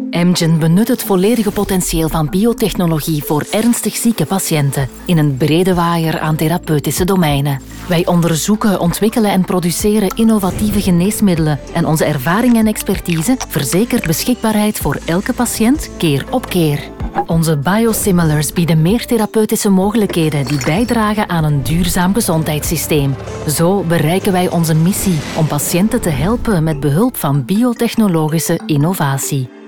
Amgen benut het volledige potentieel van biotechnologie voor ernstig zieke patiënten in een brede waaier aan therapeutische domeinen. Wij onderzoeken, ontwikkelen en produceren innovatieve geneesmiddelen en onze ervaring en expertise verzekert beschikbaarheid voor elke patiënt keer op keer. Onze biosimilars bieden meer therapeutische mogelijkheden die bijdragen aan een duurzaam gezondheidssysteem. Zo bereiken wij onze missie om patiënten te helpen met behulp van biotechnologische innovatie.